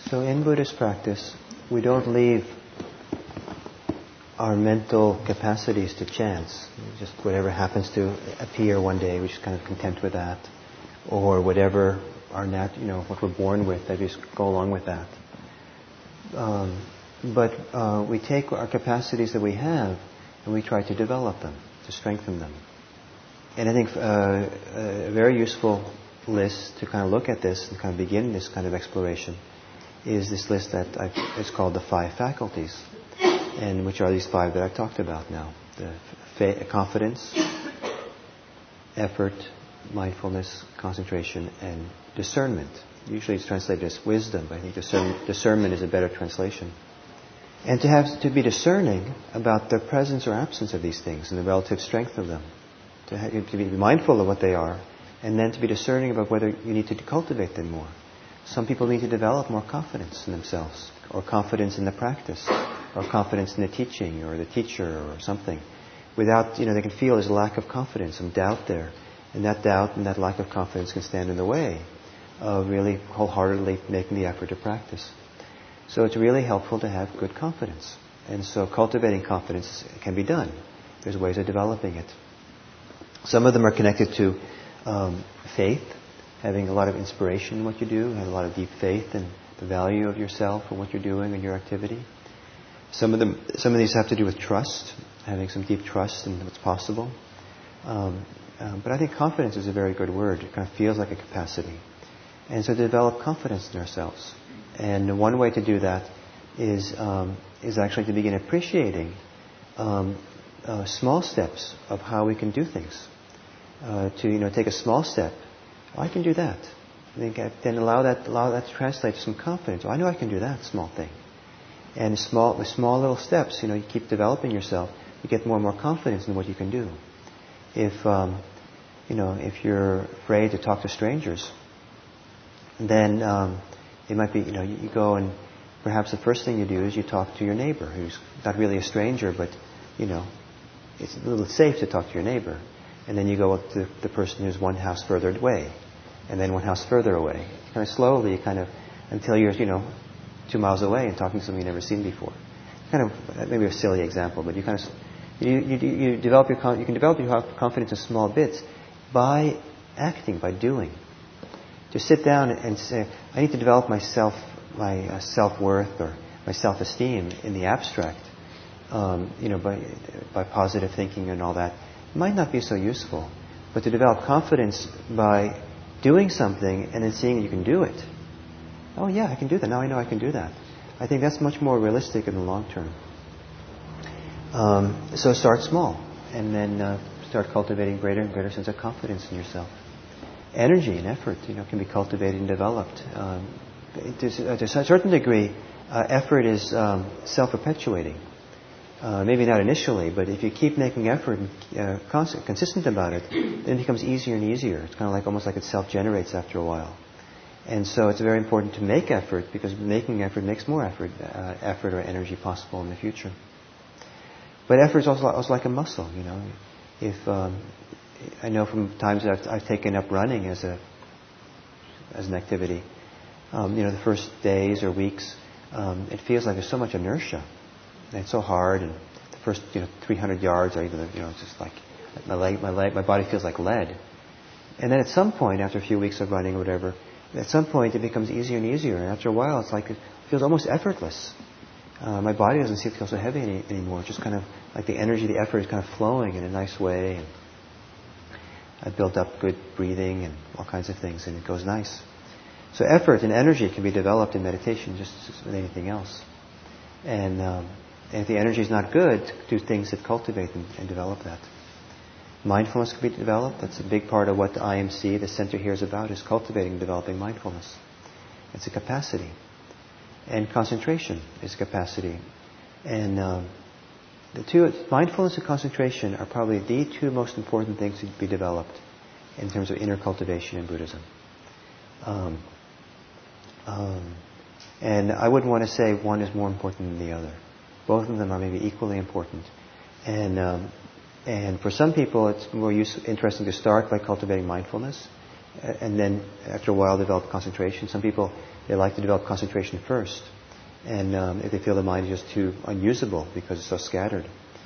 So in Buddhist practice, we don't leave our mental capacities to chance. Just whatever happens to appear one day, we're just kind of content with that. Or whatever what we're born with, that we just go along with that. But we take our capacities that we have and we try to develop them, to strengthen them. And I think a very useful list to kind of look at this and kind of begin this kind of exploration is this list that it's called the 5 faculties, and which are these 5 that I've talked about now: the confidence, effort, mindfulness, concentration, and discernment. Usually it's translated as wisdom, but I think discernment is a better translation. And to be discerning about the presence or absence of these things and the relative strength of them. To be mindful of what they are, and then to be discerning about whether you need to cultivate them more. Some people need to develop more confidence in themselves, or confidence in the practice, or confidence in the teaching, or the teacher, or something. Without, they can feel there's a lack of confidence, some doubt there. And that doubt and that lack of confidence can stand in the way of really wholeheartedly making the effort to practice. So it's really helpful to have good confidence. And so cultivating confidence can be done. There's ways of developing it. Some of them are connected to faith, having a lot of inspiration in what you do, have a lot of deep faith in the value of yourself and what you're doing and your activity. Some of these have to do with trust, having some deep trust in what's possible. But I think confidence is a very good word. It kind of feels like a capacity. And so to develop confidence in ourselves. And one way to do that is actually to begin appreciating small steps of how we can do things. To take a small step. Oh, I can do that. Then allow that to translate to some confidence. Oh, I know I can do that small thing. And with small little steps, you keep developing yourself. You get more and more confidence in what you can do. If you're afraid to talk to strangers, then it might be, you go and perhaps the first thing you do is you talk to your neighbor, who's not really a stranger, but, it's a little safe to talk to your neighbor. And then you go up to the person who's one house further away, and then one house further away. Kind of slowly, until you're, 2 miles away and talking to someone you've never seen before. Kind of, maybe a silly example, but you can develop your confidence in small bits by acting, by doing. To sit down and say, I need to develop my self-worth or my self-esteem in the abstract, by positive thinking and all that, might not be so useful. But to develop confidence by doing something and then seeing you can do it. Oh yeah, I can do that. Now I know I can do that. I think that's much more realistic in the long term. So start small, and then start cultivating greater and greater sense of confidence in yourself. Energy and effort, can be cultivated and developed. To a certain degree, effort is self-perpetuating. Maybe not initially, but if you keep making effort and consistent about it, then it becomes easier and easier. It's kind of almost like it self-generates after a while. And so it's very important to make effort, because making effort makes more effort or energy possible in the future. But effort is also like a muscle, If I know from times that I've taken up running as an activity, the first days or weeks, it feels like there's so much inertia. And it's so hard, and the first 300 yards, or even it's just like my body feels like lead. And then at some point, after a few weeks of running or whatever, at some point it becomes easier and easier, and after a while it feels almost effortless. My body doesn't feel so heavy anymore. It's just kind of like the energy, the effort is kind of flowing in a nice way. And I built up good breathing and all kinds of things, and it goes nice. So effort and energy can be developed in meditation just with anything else. And if the energy is not good, do things that cultivate and develop that. Mindfulness can be developed. That's a big part of what the IMC, the center here, is about, is cultivating and developing mindfulness. It's a capacity. And concentration is a capacity. And the two, mindfulness and concentration, are probably the 2 most important things to be developed in terms of inner cultivation in Buddhism. And I wouldn't want to say one is more important than the other. Both of them are maybe equally important. And for some people, it's more interesting to start by cultivating mindfulness, and then after a while develop concentration. Some people, they like to develop concentration first, and if they feel the mind is just too unusable because it's so scattered.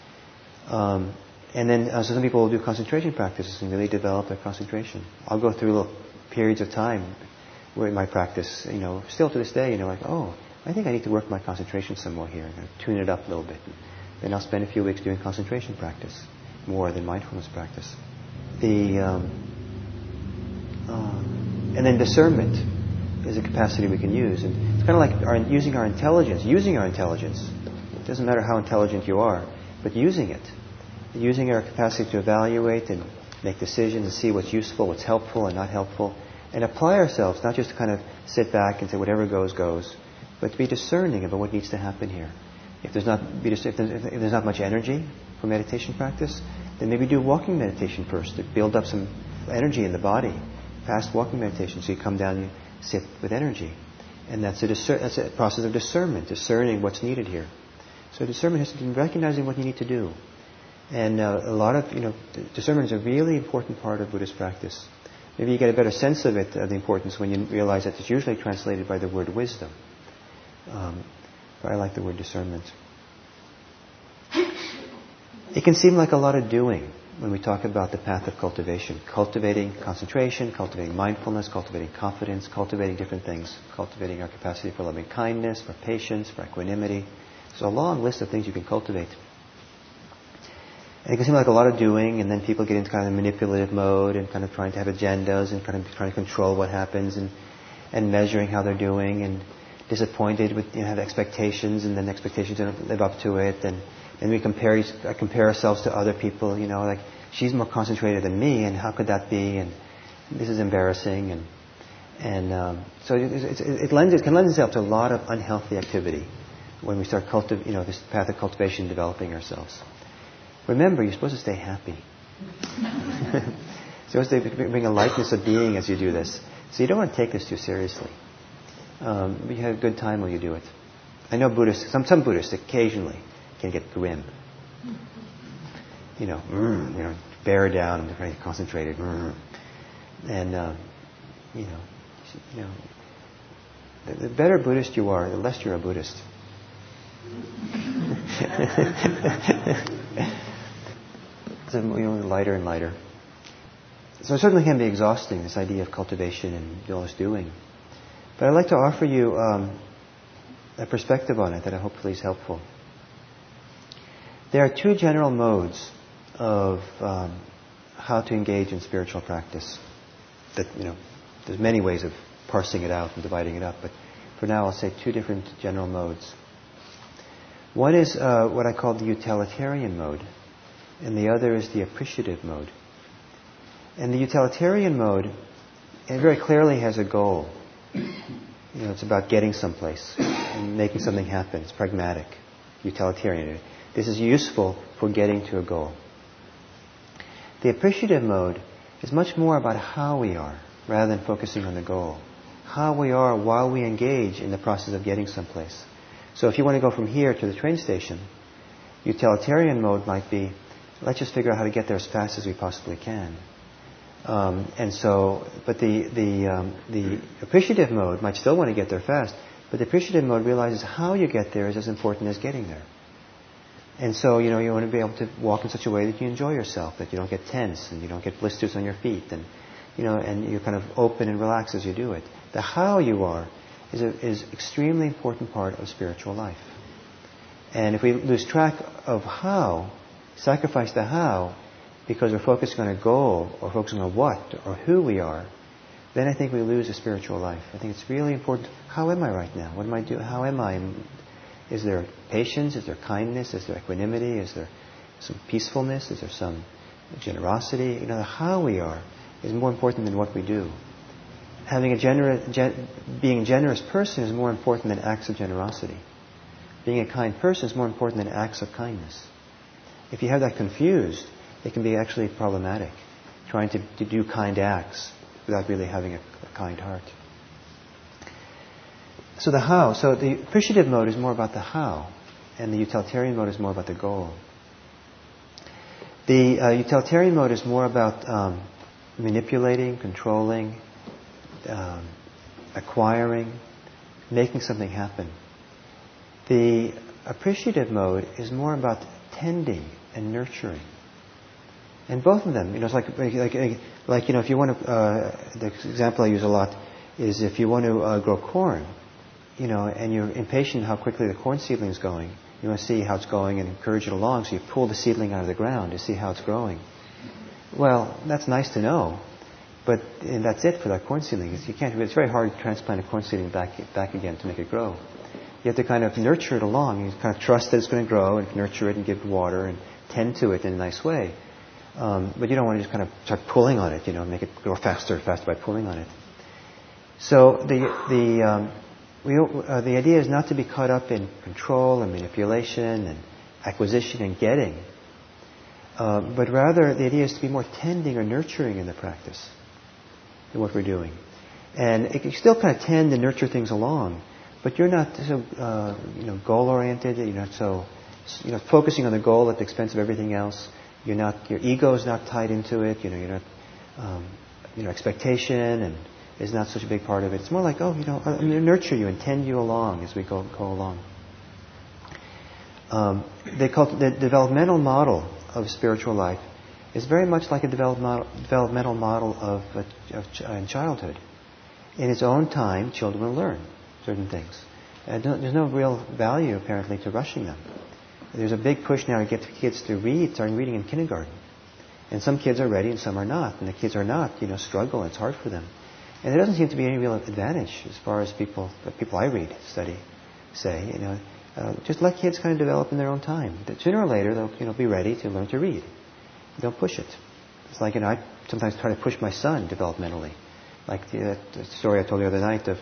And then so some people will do concentration practices and really develop their concentration. I'll go through little periods of time where in my practice, still to this day, like, oh, I think I need to work my concentration some more here, and tune it up a little bit. Then I'll spend a few weeks doing concentration practice, more than mindfulness practice. And then discernment is a capacity we can use. And it's kind of like using our intelligence. It doesn't matter how intelligent you are, but using it. Using our capacity to evaluate and make decisions and see what's useful, what's helpful and not helpful. And apply ourselves, not just to kind of sit back and say whatever goes, goes, but to be discerning about what needs to happen here. If there's not much energy for meditation practice, then maybe do walking meditation first to build up some energy in the body. Fast walking meditation, so you come down and you sit with energy. And that's a process of discernment, discerning what's needed here. So discernment has to be recognizing what you need to do. And a lot of, discernment is a really important part of Buddhist practice. Maybe you get a better sense of it, the importance, when you realize that it's usually translated by the word wisdom. But I like the word discernment. It can seem like a lot of doing when we talk about the path of cultivation. Cultivating concentration, cultivating mindfulness, cultivating confidence, cultivating different things. Cultivating our capacity for loving kindness, for patience, for equanimity. There's a long list of things you can cultivate. And it can seem like a lot of doing, and then people get into kind of manipulative mode and kind of trying to have agendas and kind of trying to control what happens and measuring how they're doing, and disappointed with, have expectations, and then expectations don't live up to it, and we compare ourselves to other people, like she's more concentrated than me, and how could that be, and this is embarrassing, and so it can lend itself to a lot of unhealthy activity when we start this path of cultivation, developing ourselves. Remember, you're supposed to stay happy. You're supposed to bring a lightness of being as you do this. So you don't want to take this too seriously. You have a good time while you do it. I know Buddhists, some Buddhists occasionally can get grim. Bear down and very concentrated. And the better Buddhist you are, the less you're a Buddhist. So, lighter and lighter. So it certainly can be exhausting, this idea of cultivation and all this doing. But I'd like to offer you a perspective on it that hopefully is helpful. There are two general modes of how to engage in spiritual practice. That there's many ways of parsing it out and dividing it up, but for now I'll say two different general modes. One is what I call the utilitarian mode, and the other is the appreciative mode. And the utilitarian mode, it very clearly has a goal. It's about getting someplace and making something happen. It's pragmatic, utilitarian. This is useful for getting to a goal. The appreciative mode is much more about how we are, rather than focusing on the goal. How we are while we engage in the process of getting someplace. So if you want to go from here to the train station, utilitarian mode might be, let's just figure out how to get there as fast as we possibly can. But the appreciative mode might still want to get there fast, but the appreciative mode realizes how you get there is as important as getting there. And so, you want to be able to walk in such a way that you enjoy yourself, that you don't get tense and you don't get blisters on your feet, and and you're kind of open and relaxed as you do it. The how you are is extremely important part of spiritual life. And if we lose track of how, sacrifice the how, because we're focusing on a goal or focusing on what or who we are, then I think we lose a spiritual life. I think it's really important. How am I right now? What am I doing? How am I? Is there patience? Is there kindness? Is there equanimity? Is there some peacefulness? Is there some generosity? The how we are is more important than what we do. Having being a generous person is more important than acts of generosity. Being a kind person is more important than acts of kindness. If you have that confused, it can be actually problematic, trying to do kind acts without really having a kind heart. So the how. So the appreciative mode is more about the how, and the utilitarian mode is more about the goal. The utilitarian mode is more about manipulating, controlling, acquiring, making something happen. The appreciative mode is more about tending and nurturing. And both of them, it's like if you want to, the example I use a lot is if you want to grow corn, and you're impatient how quickly the corn seedling is going. You want to see how it's going and encourage it along, so you pull the seedling out of the ground to see how it's growing. Well, that's nice to know, but that's it for that corn seedling. It's very hard to transplant a corn seedling back again to make it grow. You have to kind of nurture it along. You kind of trust that it's going to grow and nurture it and give it water and tend to it in a nice way. But you don't want to just kind of start pulling on it, make it grow faster by pulling on it. So the idea is not to be caught up in control and manipulation and acquisition and getting, but rather the idea is to be more tending or nurturing in the practice in what we're doing. And you still kind of tend and nurture things along, but you're not so goal-oriented. You're not so focusing on the goal at the expense of everything else. Your ego is not tied into it. You're not expectation and is not such a big part of it. It's more like, I'm going to nurture you and tend you along as we go along. They call it the developmental model of spiritual life is very much like a developmental model of in childhood. In its own time, children will learn certain things. There's no real value, apparently, to rushing them. There's a big push now to get kids to starting reading in kindergarten. And some kids are ready and some are not. And the kids are not, struggle. It's hard for them. And there doesn't seem to be any real advantage as far as the people I read, study, say, just let kids kind of develop in their own time. Sooner or later, they'll be ready to learn to read. Don't push it. It's like, I sometimes try to push my son developmentally. Like the story I told you the other night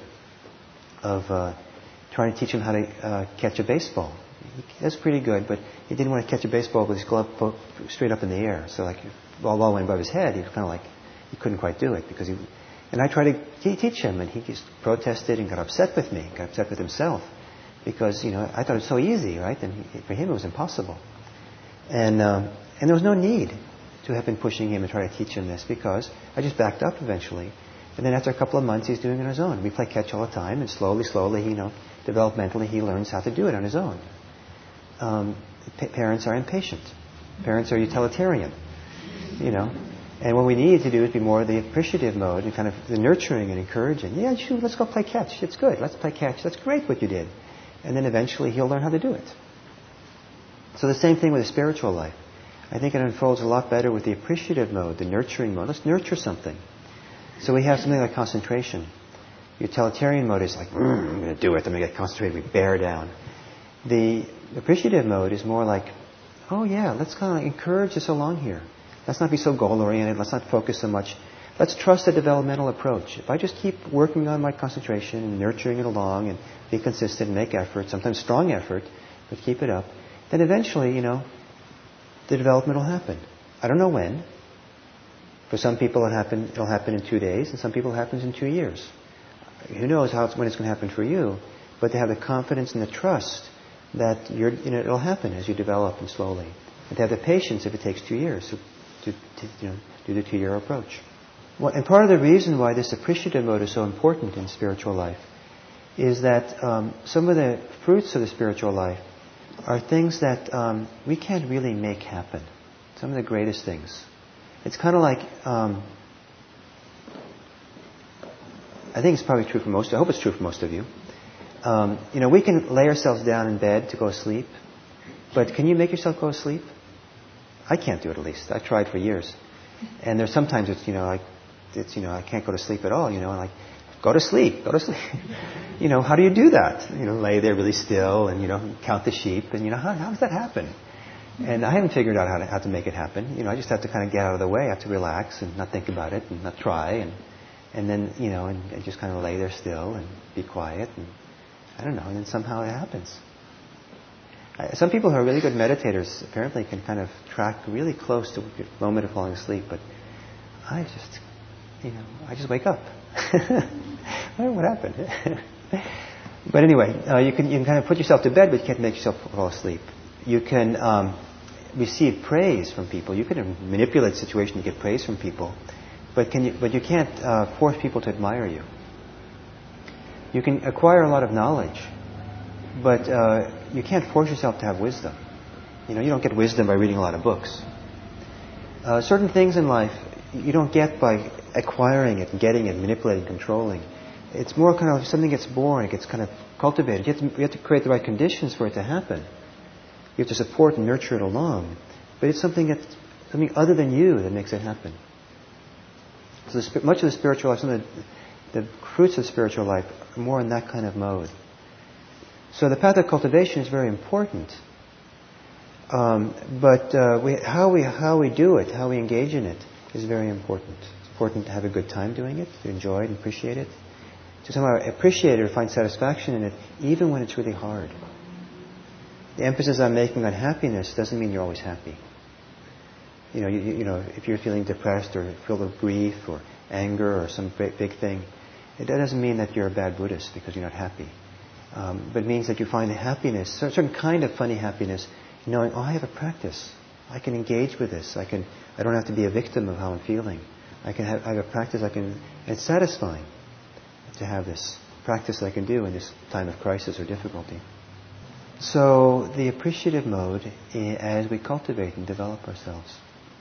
of trying to teach him how to catch a baseball. That's pretty good, but he didn't want to catch a baseball with his glove straight up in the air. So like, the ball went above his head. He was kind of like, he couldn't quite do it and I tried to teach him, and he just protested and got upset with me, got upset with himself, because I thought it was so easy, right? And for him it was impossible. And there was no need to have been pushing him and trying to teach him this, because I just backed up eventually. And then after a couple of months, he's doing it on his own. We play catch all the time, and slowly, developmentally, he learns how to do it on his own. Parents are impatient. Parents are utilitarian, And what we need to do is be more the appreciative mode and kind of the nurturing and encouraging. Yeah, shoot, let's go play catch. It's good. Let's play catch. That's great what you did. And then eventually he'll learn how to do it. So the same thing with the spiritual life. I think it unfolds a lot better with the appreciative mode, the nurturing mode. Let's nurture something. So we have something like concentration. Utilitarian mode is like, I'm going to do it. I'm going to get concentrated. We bear down. The appreciative mode is more like, oh yeah, let's kind of encourage this along here. Let's not be so goal-oriented. Let's not focus so much. Let's trust the developmental approach. If I just keep working on my concentration and nurturing it along and be consistent and make effort, sometimes strong effort, but keep it up, then eventually, the development will happen. I don't know when. For some people it'll happen in 2 days, and some people it happens in 2 years. Who knows when it's going to happen for you, but they have the confidence and the trust that it'll happen as you develop and slowly. And to have the patience if it takes 2 years to do the 2-year approach. Well, and part of the reason why this appreciative mode is so important in spiritual life is that some of the fruits of the spiritual life are things that we can't really make happen. Some of the greatest things. It's kind of like, I think it's probably true for most, I hope it's true for most of you. We can lay ourselves down in bed to go to sleep, but can you make yourself go to sleep? I can't do it, at least. I've tried for years. And there's sometimes I can't go to sleep at all, and like, go to sleep. How do you do that? Lay there really still and, count the sheep and, how does that happen? And I haven't figured out how to make it happen. I just have to kind of get out of the way. I have to relax and not think about it and not try and then, and just kind of lay there still and be quiet and I don't know, and then somehow it happens. Some people who are really good meditators apparently can kind of track really close to the moment of falling asleep, but I just wake up. I don't know what happened. But anyway, you can kind of put yourself to bed, but you can't make yourself fall asleep. You can receive praise from people. You can manipulate the situation to get praise from people. But you can't force people to admire you. You can acquire a lot of knowledge, but you can't force yourself to have wisdom. You don't get wisdom by reading a lot of books. Certain things in life you don't get by acquiring it, and getting it, manipulating, controlling. It's more kind of something gets born, it gets kind of cultivated. You have to create the right conditions for it to happen. You have to support and nurture it along. But it's something other than you that makes it happen. So much of the spiritual life, some of the fruits of spiritual life are more in that kind of mode. So the path of cultivation is very important. But how we do it, how we engage in it, is very important. It's important to have a good time doing it, to enjoy it and appreciate it, to somehow appreciate it or find satisfaction in it, even when it's really hard. The emphasis I'm making on happiness doesn't mean you're always happy. If you're feeling depressed or filled with grief or anger or some big thing, it doesn't mean that you're a bad Buddhist because you're not happy. But it means that you find happiness, a certain kind of funny happiness, knowing, I have a practice. I can engage with this. I don't have to be a victim of how I'm feeling. I have a practice. It's satisfying to have this practice I can do in this time of crisis or difficulty. So the appreciative mode, as we cultivate and develop ourselves.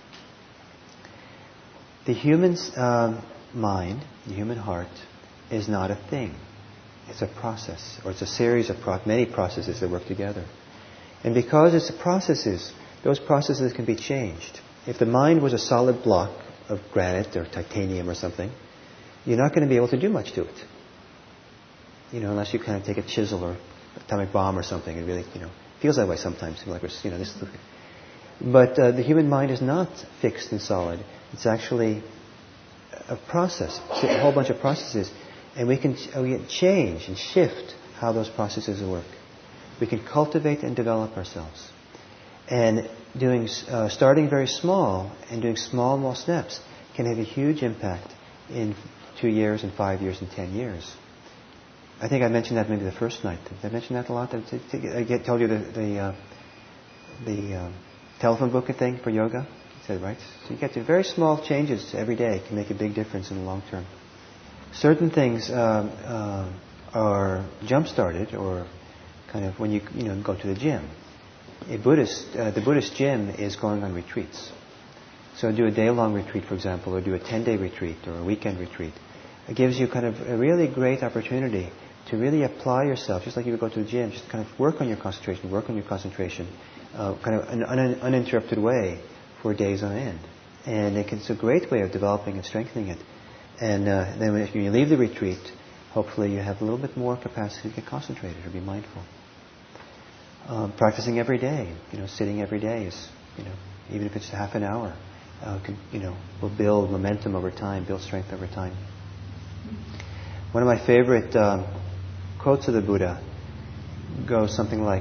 The human's mind, the human heart, is not a thing. It's a process, or it's a series of many processes that work together. And because it's processes, those processes can be changed. If the mind was a solid block of granite or titanium or something, you're not going to be able to do much to it. Unless you kind of take a chisel or atomic bomb or something. It really, feels that way sometimes. Like this. But the human mind is not fixed and solid. It's actually a process, a whole bunch of processes, and we can change and shift how those processes work. We can cultivate and develop ourselves. And starting very small and doing small steps can have a huge impact in 2 years and 5 years and 10 years. I think I mentioned that maybe the first night. Did I mention that a lot? I told you the telephone book thing for yoga? I said, right? So you get to very small changes every day can make a big difference in the long term. Certain things are jump-started or kind of when you go to the gym. The Buddhist gym is going on retreats. So do a day-long retreat, for example, or do a 10-day retreat or a weekend retreat. It gives you kind of a really great opportunity to really apply yourself, just like you would go to the gym, just kind of work on your concentration, kind of an uninterrupted way for days on end. And it's a great way of developing and strengthening it. And then when you leave the retreat, hopefully you have a little bit more capacity to get concentrated or be mindful. Practicing every day, sitting every day is, even if it's half an hour, will build momentum over time, build strength over time. One of my favorite quotes of the Buddha goes something like,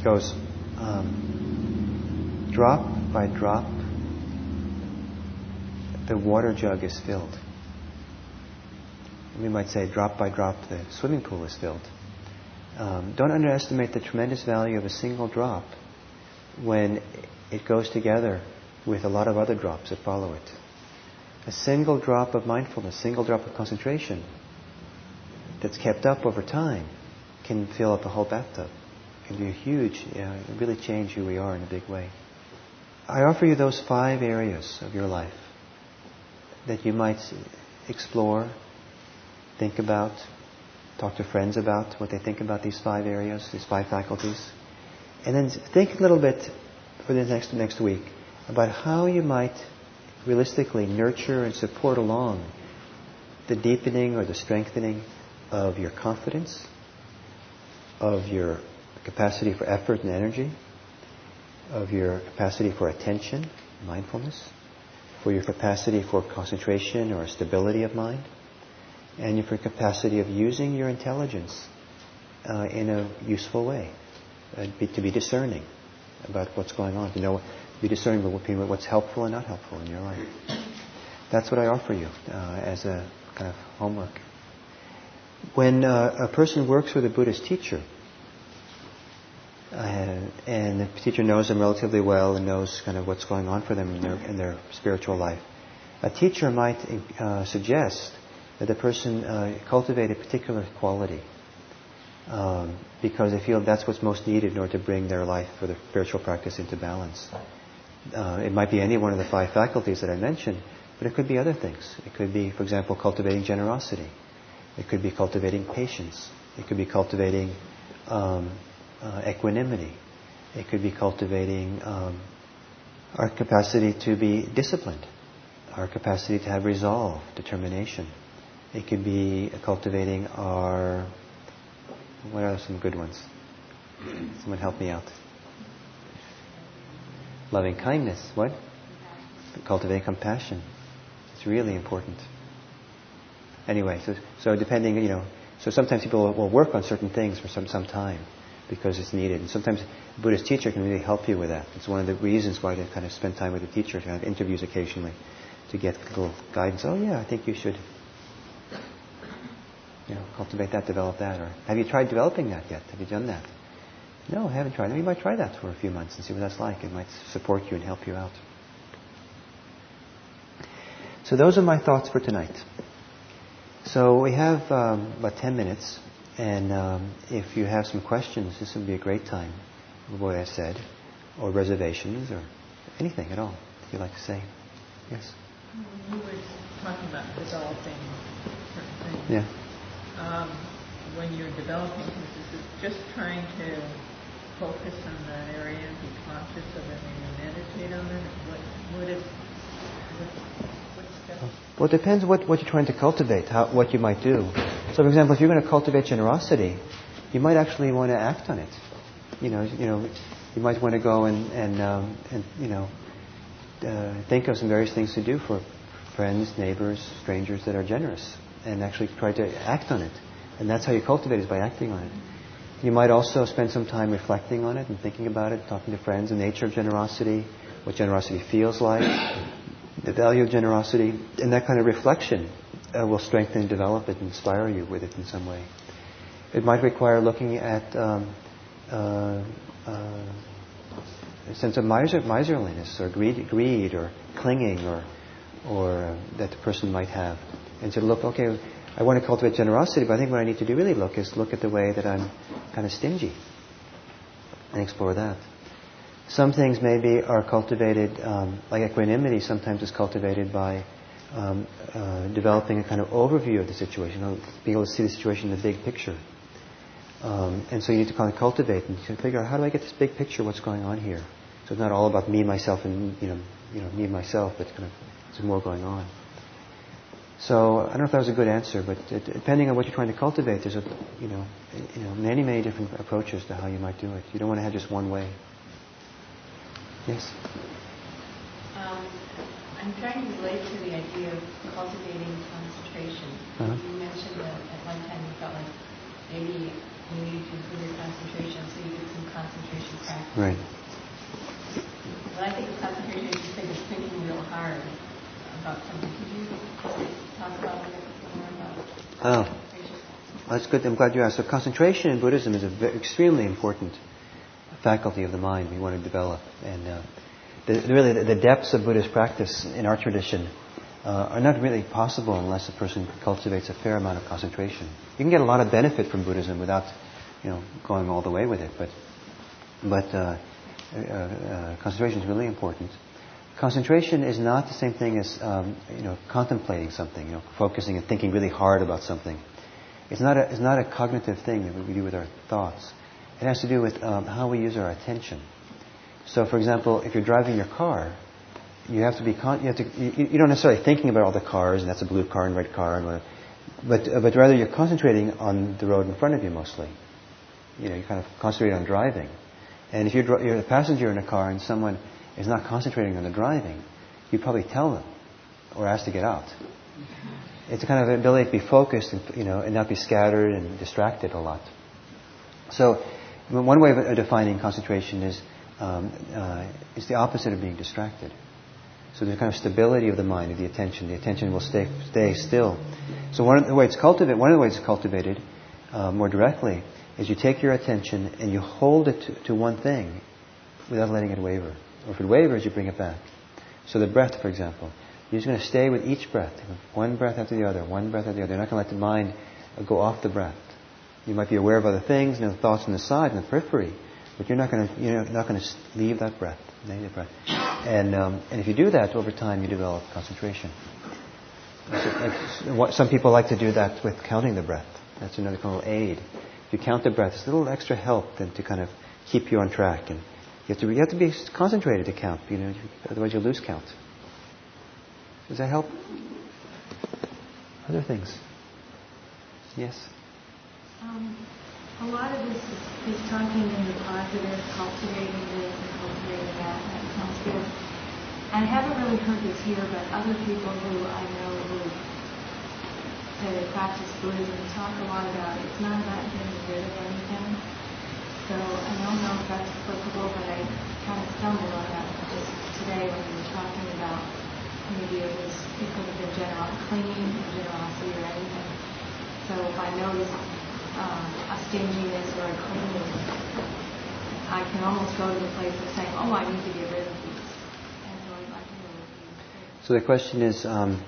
drop by drop, the water jug is filled. We might say drop by drop, the swimming pool is filled. Don't underestimate the tremendous value of a single drop when it goes together with a lot of other drops that follow it. A single drop of mindfulness, a single drop of concentration that's kept up over time can fill up a whole bathtub. It can be huge, really change who we are in a big way. I offer you those 5 areas of your life that you might explore, think about, talk to friends about what they think about these 5 areas, these 5 faculties. And then think a little bit for the next week about how you might realistically nurture and support along the deepening or the strengthening of your confidence, of your capacity for effort and energy, of your capacity for attention, mindfulness, for your capacity for concentration or stability of mind, and your capacity of using your intelligence in a useful way, to be discerning about what's going on, to be discerning between what's helpful and not helpful in your life. That's what I offer you as a kind of homework. When a person works with a Buddhist teacher, and the teacher knows them relatively well and knows kind of what's going on for them in their spiritual life, A teacher might suggest that the person cultivate a particular quality because they feel that's what's most needed in order to bring their life for the spiritual practice into balance. It might be any one of the 5 faculties that I mentioned, but it could be other things. It could be, for example, cultivating generosity. It could be cultivating patience. It could be cultivating equanimity. It could be cultivating our capacity to be disciplined, our capacity to have resolve, determination. It could be cultivating our... What are some good ones? Someone help me out. Loving kindness. What? Cultivating compassion. It's really important. Anyway, so depending, so sometimes people will work on certain things for some time because it's needed. And sometimes a Buddhist teacher can really help you with that. It's one of the reasons why to kind of spend time with a teacher, to have interviews occasionally, to get a little guidance. Oh yeah, I think you should cultivate that, develop that. Or have you tried developing that yet? Have you done that? No, I haven't tried. You might try that for a few months and see what that's like. It might support you and help you out. So those are my thoughts for tonight. So we have about 10 minutes, and if you have some questions, this would be a great time, what I said, or reservations, or anything at all, if you'd like to say. Yes? You were talking about developing certain things. Yeah. When you're developing things, is it just trying to focus on that area and be conscious of it and meditate on it? What's the... Well, it depends what you're trying to cultivate, what you might do. So, for example, if you're going to cultivate generosity, you might actually want to act on it. You might want to go and think of some various things to do for friends, neighbors, strangers that are generous, and actually try to act on it. And that's how you cultivate, is by acting on it. You might also spend some time reflecting on it and thinking about it, talking to friends, the nature of generosity, what generosity feels like, the value of generosity, and that kind of reflection will strengthen and develop it, inspire you with it in some way. It might require looking at a sense of miserliness or greed or clinging or that the person might have. And to look, okay, I want to cultivate generosity, but I think what I need to do really look at the way that I'm kind of stingy and explore that. Some things maybe are cultivated, like equanimity sometimes is cultivated by developing a kind of overview of the situation, being able to see the situation in the big picture. And so you need to kind of cultivate and figure out, how do I get this big picture, what's going on here? So it's not all about me, myself, and me and myself, but kind of there's more going on. So I don't know if that was a good answer, but depending on what you're trying to cultivate, there's many different approaches to how you might do it. You don't want to have just one way. Yes? I'm trying to relate to the idea of cultivating concentration. Uh-huh. You mentioned that at one time you felt like maybe you needed to improve your concentration, so you did some concentration practice. Right. When I think of concentration, I just think of thinking real hard about something. Could you talk about a little bit more about concentration? That's good. I'm glad you asked. So concentration in Buddhism is an extremely important faculty of the mind we want to develop. And the depths of Buddhist practice in our tradition are not really possible unless a person cultivates a fair amount of concentration. You can get a lot of benefit from Buddhism without, going all the way with it. But concentration is really important. Concentration is not the same thing as contemplating something, focusing and thinking really hard about something. It's not a cognitive thing that we do with our thoughts. It has to do with how we use our attention. So, for example, if you're driving your car, you have to be you don't necessarily thinking about all the cars, and that's a blue car and red car, but rather you're concentrating on the road in front of you mostly. You kind of concentrate on driving. And if you're a passenger in a car and someone is not concentrating on the driving, you probably tell them or ask to get out. It's a kind of ability to be focused and not be scattered and distracted a lot. So one way of defining concentration is the opposite of being distracted. So there's a kind of stability of the mind, of the attention. The attention will stay still. So one of the ways it's cultivated more directly is you take your attention and you hold it to one thing without letting it waver. Or if it wavers, you bring it back. So the breath, for example. You're just going to stay with each breath. One breath after the other, one breath after the other. You're not going to let the mind go off the breath. You might be aware of other things and the thoughts on the side, in the periphery, but you're not going to leave that breath. And if you do that, over time you develop concentration. Some people like to do that with counting the breath. That's another kind of aid. If you count the breath, it's a little extra help than to kind of keep you on track. And you have to be concentrated to count. Otherwise you'll lose count. Does that help? Other things? Yes. A lot of this is talking in the positive, cultivating this and cultivating that. That sounds good. I haven't really heard this here, but other people who I know who say they practice Buddhism talk a lot about it's not about getting rid of anything. So I don't know if that's applicable, but I kind of stumbled on that just today when we were talking about maybe it could have been clinging, generosity, or anything. So if I notice a stinginess or a clinginess, I can almost go to the place of saying, oh, I need to get rid of these. And so I can go with these. So the question is,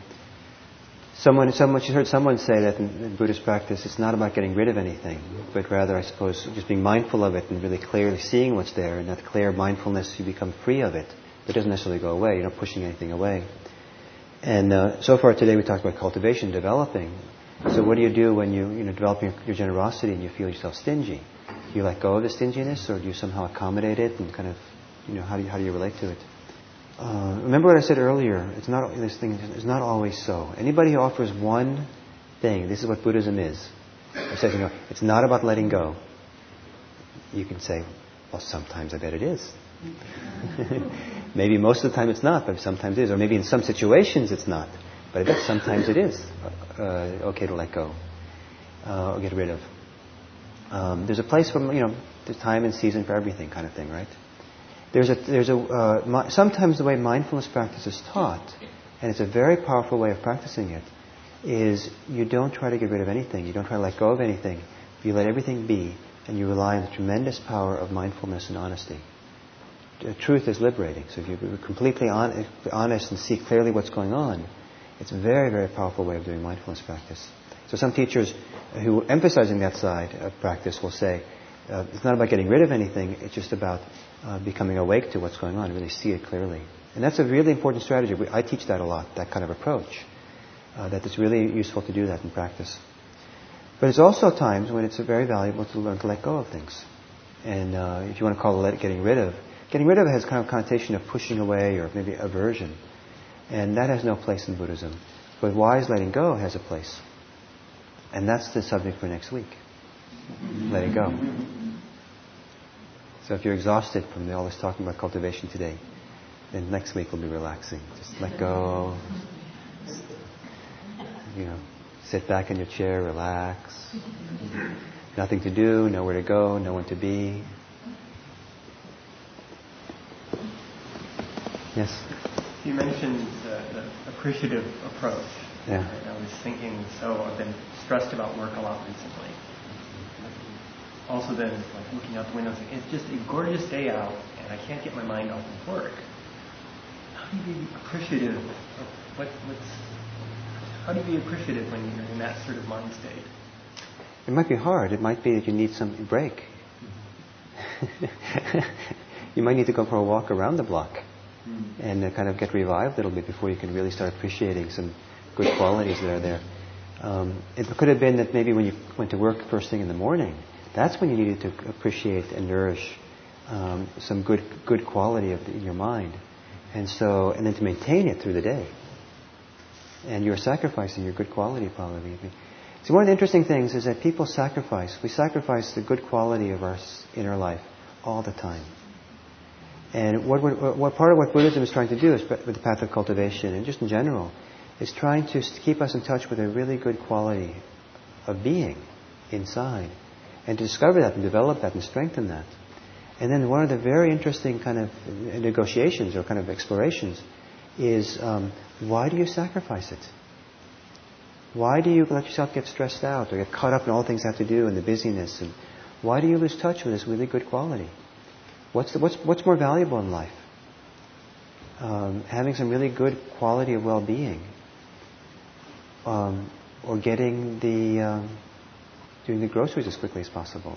she heard someone say that in Buddhist practice, it's not about getting rid of anything, but rather, I suppose, just being mindful of it and really clearly seeing what's there. And that clear mindfulness, you become free of it. But it doesn't necessarily go away. You're not pushing anything away. And so far today we talked about cultivation, developing. So what do you do when you're developing your generosity and you feel yourself stingy? Do you let go of the stinginess, or do you somehow accommodate it and kind of, how do you relate to it? Remember what I said earlier. This thing is not always so. Anybody who offers one thing, this is what Buddhism is. It says, it's not about letting go. You can say, well, sometimes I bet it is. Maybe most of the time it's not, but sometimes it is. Or maybe in some situations it's not. But I bet sometimes it is okay to let go or get rid of. There's a place for, there's time and season for everything kind of thing, right? Sometimes the way mindfulness practice is taught, and it's a very powerful way of practicing it, is you don't try to get rid of anything. You don't try to let go of anything. You let everything be, and you rely on the tremendous power of mindfulness and honesty. Truth is liberating. So if you're completely honest and see clearly what's going on, it's a very, very powerful way of doing mindfulness practice. So some teachers who are emphasizing that side of practice will say, it's not about getting rid of anything, it's just about becoming awake to what's going on, really see it clearly. And that's a really important strategy. I teach that a lot, that kind of approach, that it's really useful to do that in practice. But it's also times when it's very valuable to learn to let go of things. And if you want to call it getting rid of has kind of connotation of pushing away or maybe aversion. And that has no place in Buddhism. But wise letting go has a place. And that's the subject for next week. Letting go. So if you're exhausted from all this talking about cultivation today, then next week will be relaxing. Just let go. Sit back in your chair, relax. Nothing to do, nowhere to go, no one to be. Yes? You mentioned the appreciative approach. Yeah. And I was thinking, I've been stressed about work a lot recently. Also then, looking out the window, it's just a gorgeous day out, and I can't get my mind off of work. How do you be appreciative of how do you be appreciative when you're in that sort of mind state? It might be hard. It might be that you need some break. You might need to go for a walk around the block and kind of get revived a little bit before you can really start appreciating some good qualities that are there. It could have been that maybe when you went to work first thing in the morning, that's when you needed to appreciate and nourish some good quality in your mind, and then to maintain it through the day. And you're sacrificing your good quality probably. See, one of the interesting things is that people sacrifice. We sacrifice the good quality of our inner life all the time. And what part of what Buddhism is trying to do is, with the path of cultivation and just in general, is trying to keep us in touch with a really good quality of being inside, and to discover that and develop that and strengthen that. And then one of the very interesting kind of negotiations or kind of explorations is, why do you sacrifice it? Why do you let yourself get stressed out or get caught up in all the things you have to do and the busyness? And why do you lose touch with this really good quality? What's more valuable in life? having some really good quality of well-being, or getting doing the groceries as quickly as possible.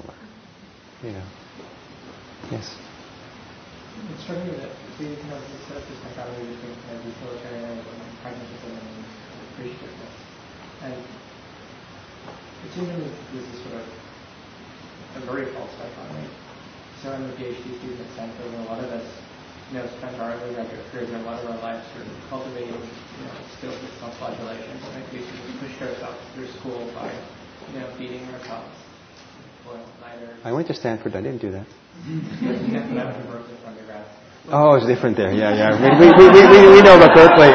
Yes. It's struck me that we set up this dichotomy between utilitarianism and pragmatism and appreciativeness. And it seems to me this is sort of a very false dichotomy. So I'm a PhD student at Stanford, and a lot of us spend our undergraduate careers and a lot of our lives sort of cultivating skills of self-flagellation. So in case we pushed ourselves through school by beating ourselves. Well, neither. I went to Stanford. I didn't do that. Yeah, but I went to Berkeley for undergrad. Oh, it's different there. Yeah. We know about Berkeley.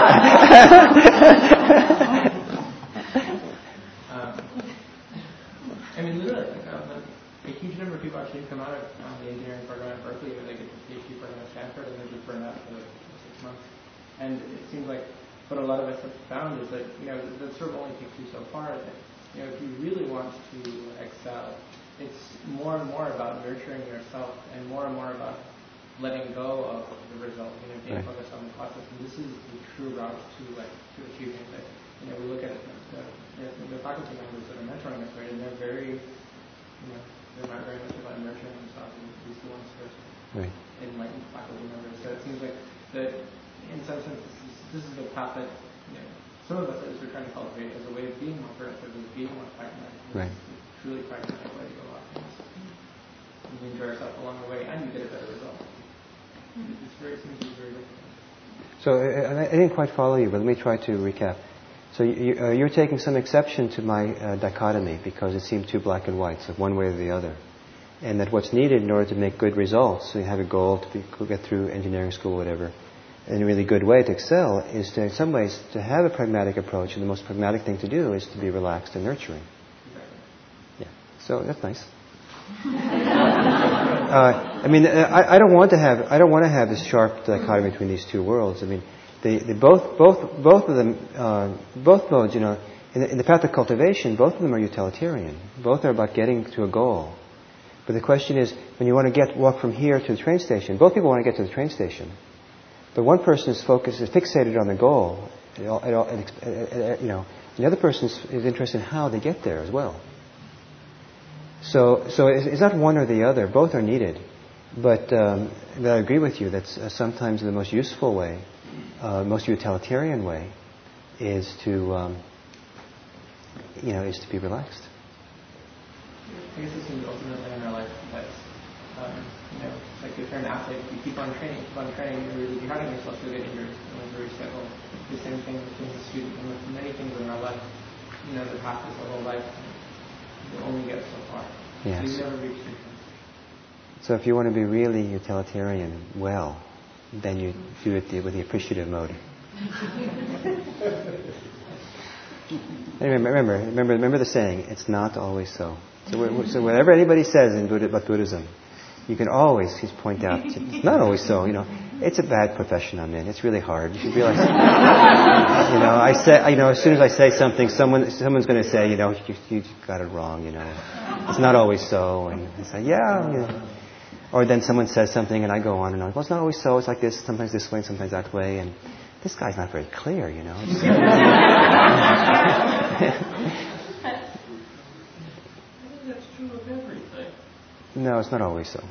I mean, literally, a huge number of people actually come out of the engineering program at Berkeley, or they get the PhD program at Stanford, and they're just burned out for 6 months. And it seems like what a lot of us have found is that that sort of only takes you so far. That if you really want to excel, it's more and more about nurturing yourself, and more about letting go of the result, being focused on the process. And this is the true route to achieving that. We look at the faculty members that are mentoring us, right, and they're very, they're not very much about nurturing themselves. And these the ones first enlightened faculty members. So it seems like that, in some sense, this is the path that some of us are trying to cultivate as a way of being more productive, as being more pragmatic. Right. Truly pragmatic way to go about things. You enjoy yourself along the way, and you get a better result. It seems to be very different. So I didn't quite follow you, but let me try to recap. So you're taking some exception to my dichotomy because it seemed too black and white, so one way or the other. And that what's needed in order to make good results, so you have a goal to get through engineering school or whatever, in a really good way to excel is to, in some ways, to have a pragmatic approach, and the most pragmatic thing to do is to be relaxed and nurturing. Yeah. So that's nice. I don't want to have this sharp dichotomy between these two worlds. I mean, both of them, both modes, in the path of cultivation, both of them are utilitarian. Both are about getting to a goal. But the question is, when you want to walk from here to the train station, both people want to get to the train station. But one person's focus is fixated on the goal, and the other person is interested in how they get there as well. So it's not one or the other. Both are needed. But I agree with you that sometimes the most useful way, most utilitarian way, is to be relaxed. I guess this is ultimately in our life that's, like if you're an athlete, you keep on training, you're really hardening yourself to get injured. Very simple. The same thing between the student and with many things in our life. The path is the whole life. You only get so far. Yes. You never reach the end. So if you want to be really utilitarian, then you do it with the appreciative mode. Anyway, remember the saying, it's not always so. So whatever anybody says about Buddhism, you can always just point out, it's not always so, it's a bad profession I'm in. It's really hard. You should realize, as soon as I say something, someone's going to say, you got it wrong, It's not always so. And I say, Or then someone says something and I go on and on. Well, it's not always so. It's like this, sometimes this way, sometimes that way. And this guy's not very clear, That's true of everything. No, it's not always so.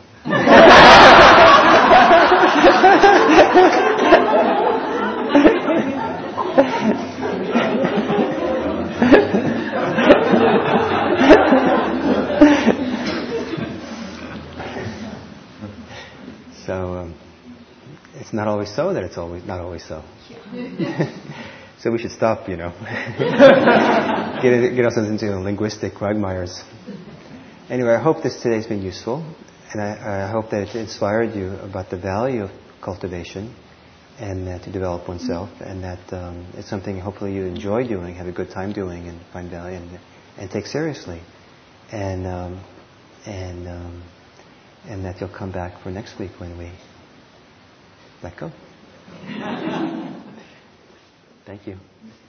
So it's not always so that it's always not always so. So we should stop, get ourselves into linguistic quagmires. Anyway, I hope this today's been useful, and I hope that it inspired you about the value of cultivation and to develop oneself, and that it's something hopefully you enjoy doing, have a good time doing, and find value and take seriously, and that you'll come back for next week when we let go. Thank you.